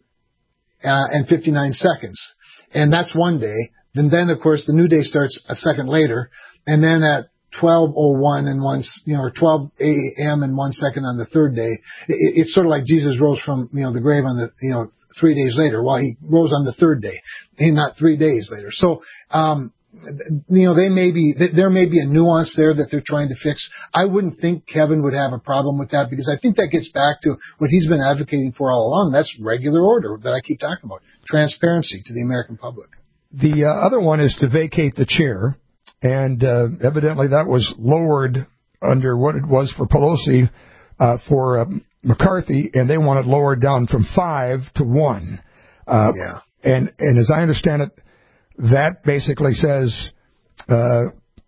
uh, and fifty-nine seconds. And that's one day. Then, then, of course, the new day starts a second later. And then at twelve oh one and one, you know, or twelve a.m. and one second on the third day. It, it's sort of like Jesus rose from, you know, the grave on the, you know, three days later. Well, he rose on the third day, and not three days later. So, um, you know, they may be, there may be a nuance there that they're trying to fix. I wouldn't think Kevin would have a problem with that because I think that gets back to what he's been advocating for all along. That's regular order that I keep talking about. Transparency to the American public. The uh, other one is to vacate the chair. And uh, evidently that was lowered under what it was for Pelosi uh, for uh, McCarthy, and they want it lowered down from five to one. Uh, yeah. And and as I understand it, that basically says uh,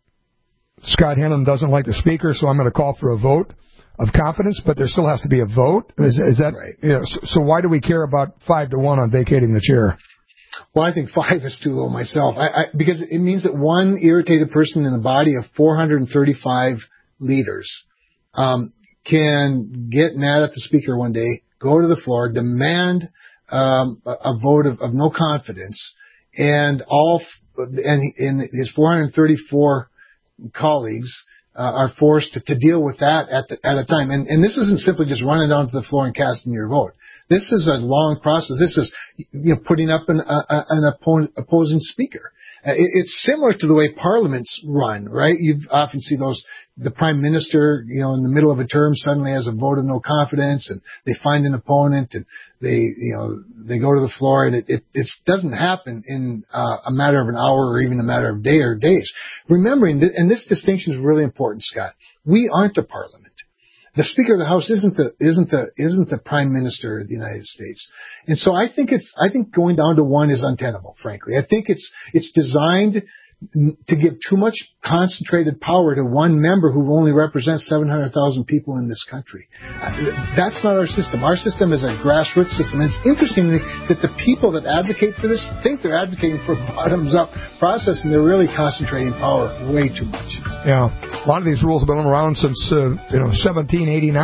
Scott Hannon doesn't like the speaker, so I'm going to call for a vote of confidence, but there still has to be a vote. Is, is that right? You know, so, so why do we care about five to one on vacating the chair? Well, I think five is too low myself, I, I, because it means that one irritated person in the body of four hundred thirty-five leaders um, can get mad at the speaker one day, go to the floor, demand um, a, a vote of, of no confidence, and all and, and his four hundred thirty-four colleagues uh, are forced to, to deal with that at the, at a time. And, and this isn't simply just running down to the floor and casting your vote. This is a long process. This is, you know, putting up an, uh, an opponent, opposing speaker. Uh, it, it's similar to the way parliaments run, right? You often see those, the prime minister, you know, in the middle of a term suddenly has a vote of no confidence, and they find an opponent, and they, you know, they go to the floor, and it, it, it doesn't happen in uh, a matter of an hour or even a matter of day or days. Remembering, that, and this distinction is really important, Scott, we aren't a parliament. The Speaker of the House isn't the isn't the isn't the Prime Minister of the United States, and so I think it's I think going down to one is untenable. Frankly, I think it's it's designed to give too much concentrated power to one member who only represents seven hundred thousand people in this country. That's not our system. Our system is a grassroots system. And it's interesting that the people that advocate for this think they're advocating for a bottoms-up process, and they're really concentrating power way too much. Yeah, a lot of these rules have been around since uh, you know seventeen eighty-nine.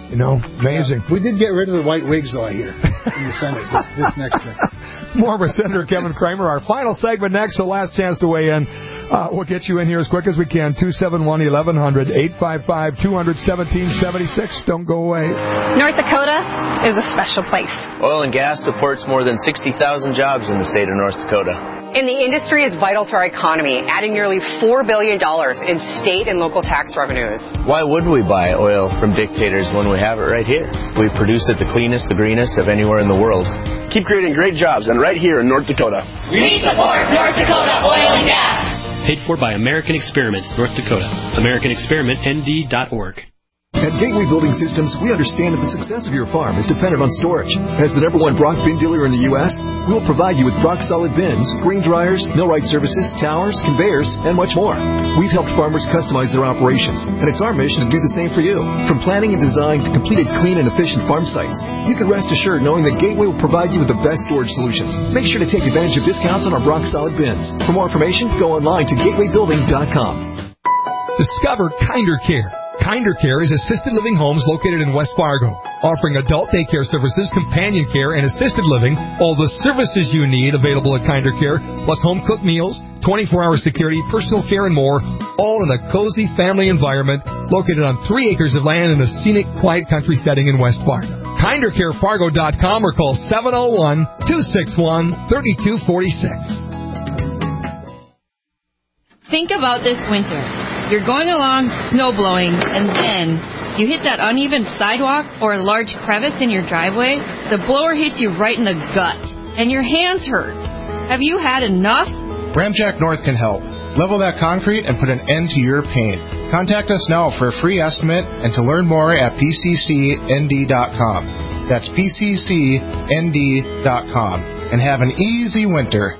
You know, amazing. Yeah. We did get rid of the white wigs, though, I hear, in the Senate this, this next term. More with Senator Kevin Cramer. Our final segment next, so last chance to weigh in. Uh, we'll get you in here as quick as we can. two seven one, eleven hundred, eight five five, two hundred, seventeen seventy-six. Don't go away. North Dakota is a special place. Oil and gas supports more than sixty thousand jobs in the state of North Dakota. And the industry is vital to our economy, adding nearly four billion dollars in state and local tax revenues. Why would we buy oil from dictators when we have it right here? We produce it the cleanest, the greenest of anywhere in the world. Keep creating great jobs, and right here in North Dakota. We support North Dakota Oil and Gas. Paid for by American Experiments, North Dakota. American Experiment N D dot org. At Gateway Building Systems, we understand that the success of your farm is dependent on storage. As the number one Brock bin dealer in the U S, we'll provide you with Brock solid bins, grain dryers, millwright services, towers, conveyors, and much more. We've helped farmers customize their operations, and it's our mission to do the same for you. From planning and design to completed clean and efficient farm sites, you can rest assured knowing that Gateway will provide you with the best storage solutions. Make sure to take advantage of discounts on our Brock solid bins. For more information, go online to gateway building dot com. Discover Kinder Care. Kinder Care is assisted living homes located in West Fargo, offering adult daycare services, companion care, and assisted living. All the services you need available at Kinder Care, plus home-cooked meals, twenty-four hour security, personal care, and more, all in a cozy family environment located on three acres of land in a scenic, quiet country setting in West Fargo. kinder care fargo dot com or call seven oh one, two six one, three two four six. Think about this winter. You're going along snow blowing, and then you hit that uneven sidewalk or a large crevice in your driveway. The blower hits you right in the gut, and your hands hurt. Have you had enough? Ramjack North can help. Level that concrete and put an end to your pain. Contact us now for a free estimate and to learn more at P C C N D dot com. That's P C C N D dot com. And have an easy winter.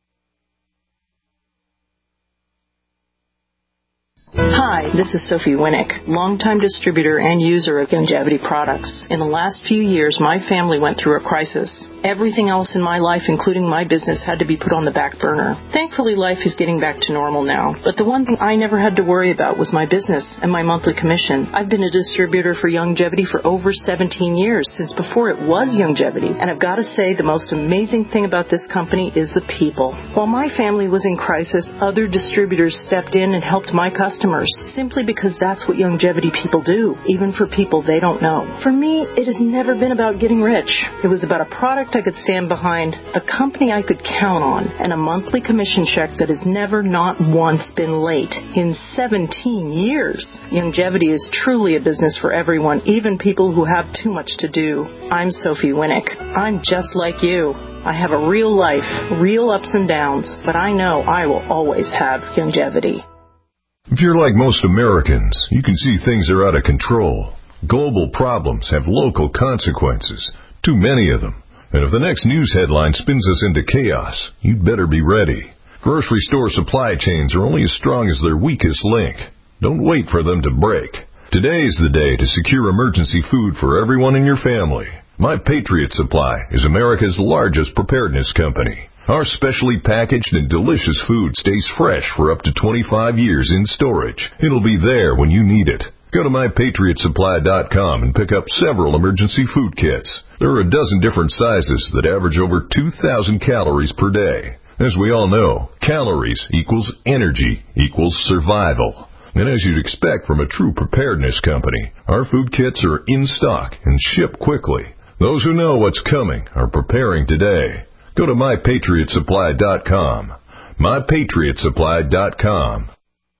Hi, this is Sophie Winnick, longtime distributor and user of Youngevity products. In the last few years, my family went through a crisis. Everything else in my life, including my business, had to be put on the back burner. Thankfully, life is getting back to normal now. But the one thing I never had to worry about was my business and my monthly commission. I've been a distributor for Youngevity for over seventeen years, since before it was Youngevity. And I've got to say, the most amazing thing about this company is the people. While my family was in crisis, other distributors stepped in and helped my customers, simply because that's what Youngevity people do, even for people they don't know. For me, it has never been about getting rich. It was about a product I could stand behind, a company I could count on, and a monthly commission check that has never not once been late in seventeen years. Youngevity is truly a business for everyone, even people who have too much to do. I'm Sophie Winnick. I'm just like you. I have a real life, real ups and downs, but I know I will always have Youngevity. If you're like most Americans, you can see things are out of control. Global problems have local consequences, too many of them. And if the next news headline spins us into chaos, you'd better be ready. Grocery store supply chains are only as strong as their weakest link. Don't wait for them to break. Today's the day to secure emergency food for everyone in your family. My Patriot Supply is America's largest preparedness company. Our specially packaged and delicious food stays fresh for up to twenty-five years in storage. It'll be there when you need it. Go to my patriot supply dot com and pick up several emergency food kits. There are a dozen different sizes that average over two thousand calories per day. As we all know, calories equals energy equals survival. And as you'd expect from a true preparedness company, our food kits are in stock and ship quickly. Those who know what's coming are preparing today. Go to my patriot supply dot com. my patriot supply dot com.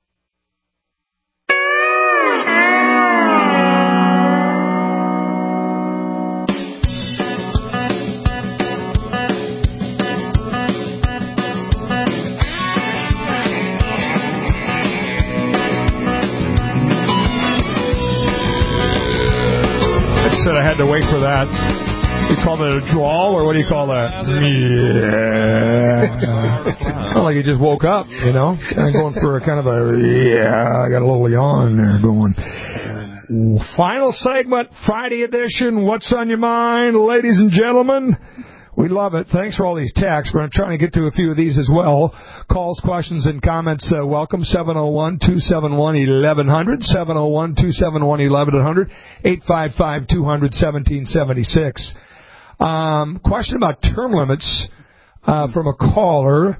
I said I had to wait for that. You call that a drawl, or what do you call that? Yeah. Not like you just woke up, you know? Kind of going for a kind of a, yeah, I got a little yawn there going. Final segment, Friday edition, What's on Your Mind, ladies and gentlemen? We love it. Thanks for all these texts. We're trying to get to a few of these as well. Calls, questions, and comments, uh, welcome. seven oh one, two seven one, eleven hundred, seven oh one, two seven one, eleven hundred, eight five five, two hundred, seventeen seventy-six. Um, question about term limits uh, from a caller.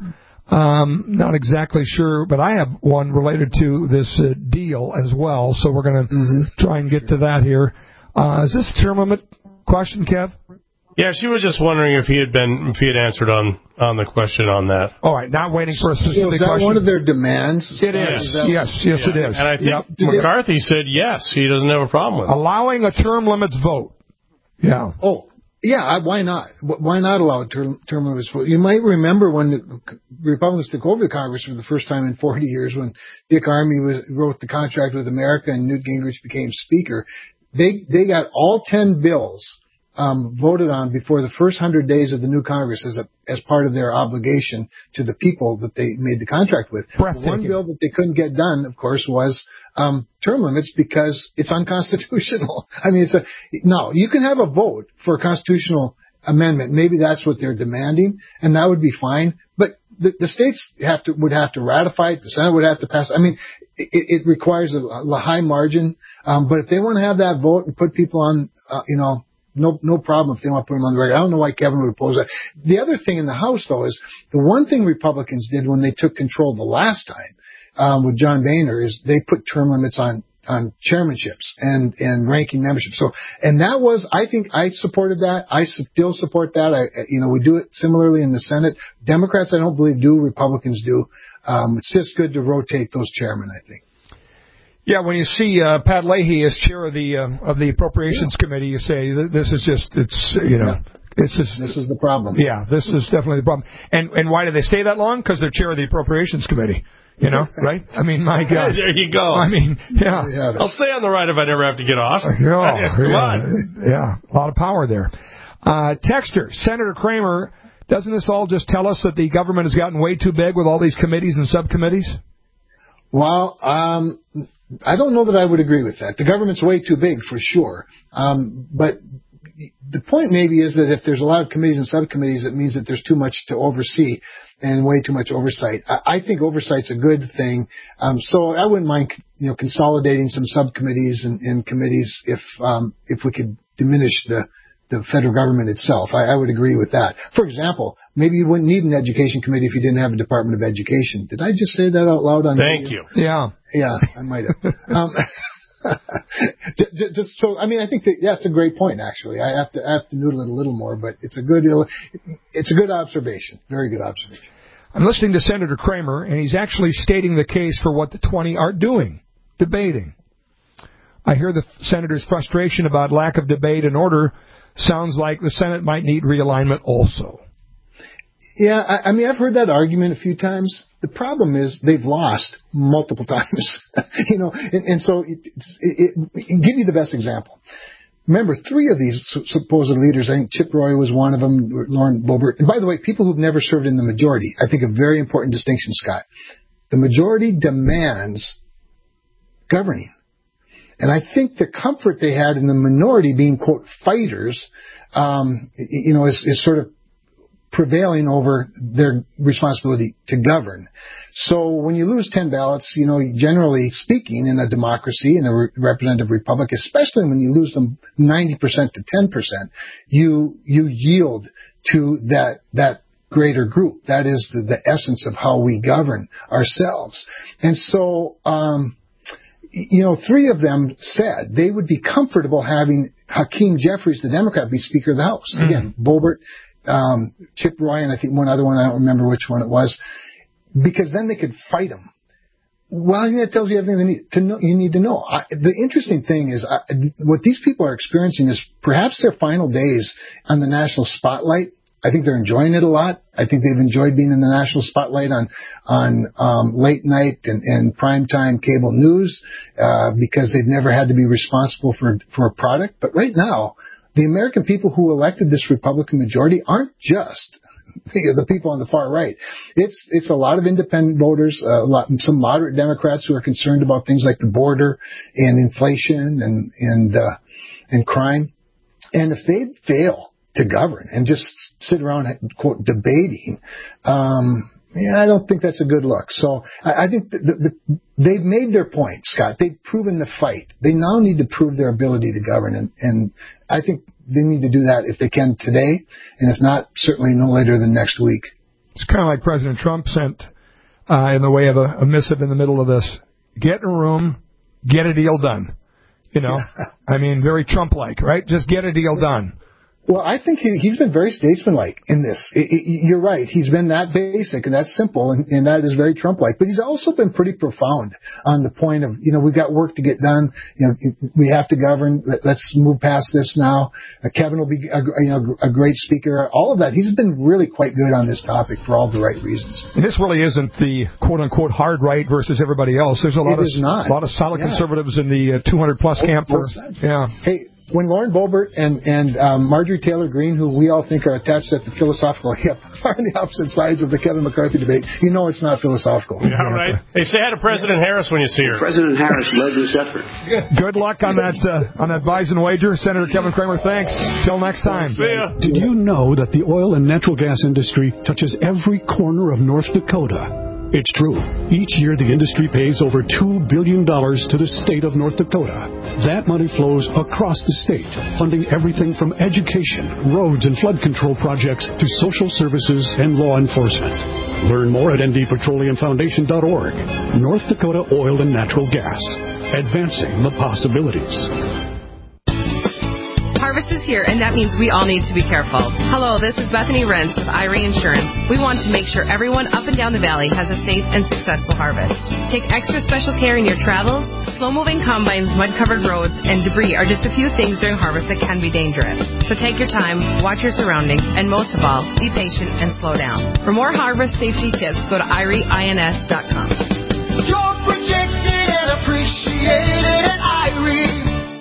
Um, not exactly sure, but I have one related to this uh, deal as well, so we're going to mm-hmm. try and get to that here. Uh, is this a term limit question, Kev? Yeah, she was just wondering if he had been if he had answered on, on the question on that. All right, not waiting for a specific so is that question. one of their demands? It is. is that, yes, yes, yeah. it is. And I think yep. McCarthy said yes, he doesn't have a problem with it. Allowing a term limits vote. Yeah. Oh, yeah, why not? Why not allow a term, term limits vote? You might remember when the Republicans took over the Congress for the first time in forty years, when Dick Armey was, wrote the contract with America and Newt Gingrich became Speaker. They they got all ten bills Um, voted on before the first hundred days of the new Congress as a, as part of their obligation to the people that they made the contract with. The one bill that they couldn't get done, of course, was um, term limits because it's unconstitutional. I mean, it's a no. You can have a vote for a constitutional amendment. Maybe that's what they're demanding, and that would be fine. But the, the states have to would have to ratify it. The Senate would have to pass. I mean, it, it requires a, a high margin. Um, but if they want to have that vote and put people on, uh, you know. No, no problem if they want to put him on the record. I don't know why Kevin would oppose that. The other thing in the House, though, is the one thing Republicans did when they took control the last time um, with John Boehner is they put term limits on on chairmanships and and ranking membership. So, and that was, I think, I supported that. I still support that. I, you know, we do it similarly in the Senate. Democrats, I don't believe, do. Republicans do. Um, it's just good to rotate those chairmen, I think. Yeah, when you see uh, Pat Leahy as chair of the uh, of the Appropriations yeah. Committee, you say this is just it's you know yeah. this is this is the problem. Yeah, this is definitely the problem. And and why do they stay that long? Because they're chair of the Appropriations Committee. You know, right? I mean, my God. There you go. I mean, yeah. I'll stay on the right if I never have to get off. Oh, Come yeah, on. Yeah, a lot of power there. Uh, Texter, Senator Kramer, doesn't this all just tell us that the government has gotten way too big with all these committees and subcommittees? Well, um, I don't know that I would agree with that. The government's way too big, for sure. Um, but the point maybe is that if there's a lot of committees and subcommittees, it means that there's too much to oversee and way too much oversight. I, I think oversight's a good thing. Um, so I wouldn't mind, you know, consolidating some subcommittees and, and committees if um, if we could diminish the the federal government itself. I, I would agree with that. For example, maybe you wouldn't need an education committee if you didn't have a Department of Education. Did I just say that out loud on Thank radio? you. Yeah. Yeah, I might have. um, just so, I mean, I think that that's a great point, actually. I have to, I have to noodle it a little more, but it's a good, it's a good observation. Very good observation. I'm listening to Senator Kramer, and he's actually stating the case for what the twenty aren't doing, debating. I hear the senator's frustration about lack of debate and order. Sounds like the Senate might need realignment also. Yeah, I, I mean, I've heard that argument a few times. The problem is they've lost multiple times, you know, and, and so it, it, it, it, give you the best example. Remember, three of these supposed leaders, I think Chip Roy was one of them, Lauren Boebert. And by the way, people who've never served in the majority, I think a very important distinction, Scott. The majority demands governing. And I think the comfort they had in the minority being, quote, fighters, um, you know, is, is sort of prevailing over their responsibility to govern. So when you lose ten ballots, you know, generally speaking, in a democracy, in a re- representative republic, especially when you lose them ninety percent to ten percent, you you yield to that that greater group. That is the, the essence of how we govern ourselves. And so, um, you know, three of them said they would be comfortable having Hakeem Jeffries, the Democrat, be Speaker of the House. Mm. Again, Boebert, um, Chip Roy, and I think one other one, I don't remember which one it was, because then they could fight him. Well, I think that tells you everything they need to know, you need to know. I, the interesting thing is I, what these people are experiencing is perhaps their final days on the national spotlight. I think they're enjoying it a lot. I think they've enjoyed being in the national spotlight on on um, late night and, and primetime cable news uh, because they've never had to be responsible for for a product. But right now, the American people who elected this Republican majority aren't just the people on the far right. It's it's a lot of independent voters, a lot, some moderate Democrats who are concerned about things like the border and inflation and and uh, and crime. And if they fail to govern and just sit around, quote, debating. Um, yeah, I don't think that's a good look. So I, I think the, the, they've made their point, Scott. They've proven the fight. They now need to prove their ability to govern, and, and I think they need to do that if they can today, and if not, certainly no later than next week. It's kind of like President Trump sent uh, in the way of a, a missive in the middle of this. Get in a room, get a deal done. You know, I mean, very Trump-like, right? Just get a deal done. Well, I think he, he's been very statesman-like in this. It, it, you're right. He's been that basic and that simple, and, and that is very Trump-like. But he's also been pretty profound on the point of, you know, we've got work to get done. You know, we have to govern. Let's move past this now. Uh, Kevin will be, a, you know, a great speaker. All of that. He's been really quite good on this topic for all the right reasons. And this really isn't the quote-unquote hard right versus everybody else. There's a lot it of is not. a lot of solid yeah. conservatives in the uh, two hundred plus camp. For, yeah. Hey. When Lauren Boebert and, and um, Marjorie Taylor Greene, who we all think are attached at the philosophical hip, are on the opposite sides of the Kevin McCarthy debate, you know it's not philosophical. Yeah, right. Hey, say hi to President Harris when you see her. President Harris led this effort. Good luck on that uh, on that Bison wager. Senator Kevin Cramer, thanks. Till next time. See ya. Did you know that the oil and natural gas industry touches every corner of North Dakota? It's true. Each year, the industry pays over two billion dollars to the state of North Dakota. That money flows across the state, funding everything from education, roads, and flood control projects to social services and law enforcement. Learn more at N D Petroleum Foundation dot org. North Dakota Oil and Natural Gas. Advancing the possibilities. Harvest is here, and that means we all need to be careful. Hello, this is Bethany Rentz with I R E Insurance. We want to make sure everyone up and down the valley has a safe and successful harvest. Take extra special care in your travels. Slow-moving combines, mud-covered roads, and debris are just a few things during harvest that can be dangerous. So take your time, watch your surroundings, and most of all, be patient and slow down. For more harvest safety tips, go to I R E ins dot com. You're protected and appreciated at I R E.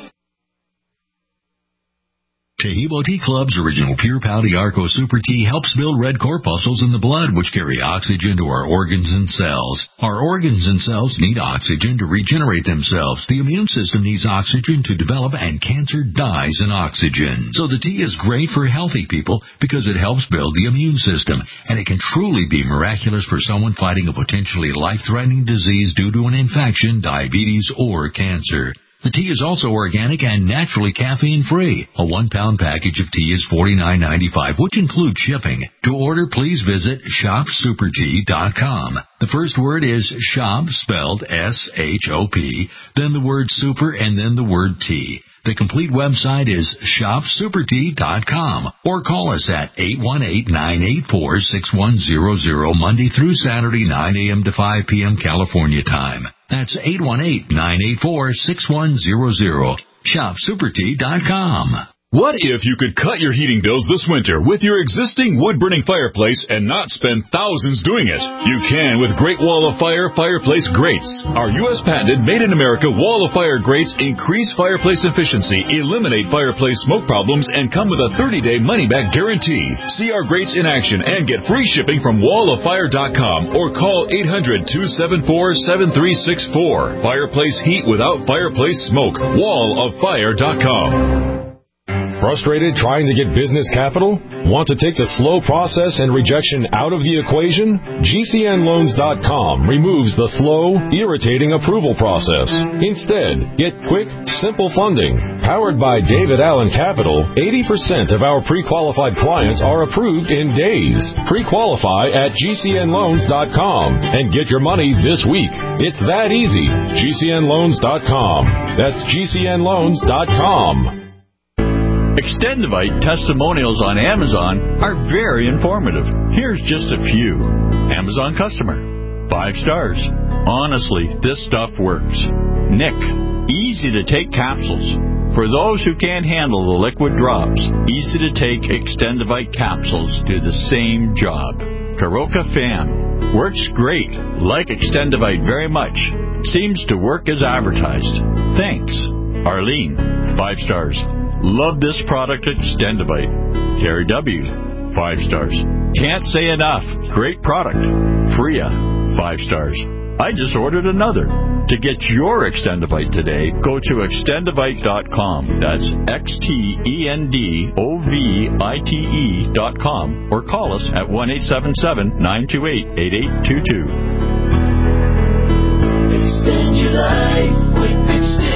Tahibo Tea Club's original Pure Pouty Arco Super Tea helps build red corpuscles in the blood, which carry oxygen to our organs and cells. Our organs and cells need oxygen to regenerate themselves. The immune system needs oxygen to develop, and cancer dies in oxygen. So the tea is great for healthy people because it helps build the immune system, and it can truly be miraculous for someone fighting a potentially life-threatening disease due to an infection, diabetes, or cancer. The tea is also organic and naturally caffeine-free. A one-pound package of tea is forty-nine ninety-five, which includes shipping. To order, please visit shop super tea dot com. The first word is shop, spelled S H O P, then the word super, and then the word tea. The complete website is shop super tea dot com, or call us at eight one eight, nine eight four, six one zero zero Monday through Saturday, nine a.m. to five p.m. California time. That's eight one eight, nine eight four, six one zero zero. shop super tea dot com. What if you could cut your heating bills this winter with your existing wood-burning fireplace and not spend thousands doing it? You can with Great Wall of Fire Fireplace Grates. Our U S patented made-in-America Wall of Fire grates increase fireplace efficiency, eliminate fireplace smoke problems, and come with a thirty-day money-back guarantee. See our grates in action and get free shipping from wall of fire dot com or call eight hundred, two seven four, seven three six four. Fireplace heat without fireplace smoke. wall of fire dot com. Frustrated trying to get business capital? Want to take the slow process and rejection out of the equation? G C N loans dot com removes the slow, irritating approval process. Instead, get quick, simple funding. Powered by David Allen Capital, eighty percent of our pre-qualified clients are approved in days. Pre-qualify at G C N loans dot com and get your money this week. It's that easy. G C N loans dot com. That's G C N loans dot com. Extendivite testimonials on Amazon are very informative. Here's just a few. Amazon customer. Five stars. Honestly, this stuff works. Nick. Easy to take capsules. For those who can't handle the liquid drops, easy to take Extendivite capsules do the same job. Karoka fan. Works great. Like Extendivite very much. Seems to work as advertised. Thanks. Arlene. Five stars. Love this product, Extendivite. Terry W. Five stars. Can't say enough. Great product. Freya. Five stars. I just ordered another. To get your Extendovite today, go to extendovite dot com. That's X T E N D O V I T E dot com. Or call us at one eight seven seven, nine two eight, eight eight two two. Extend your life with Extend.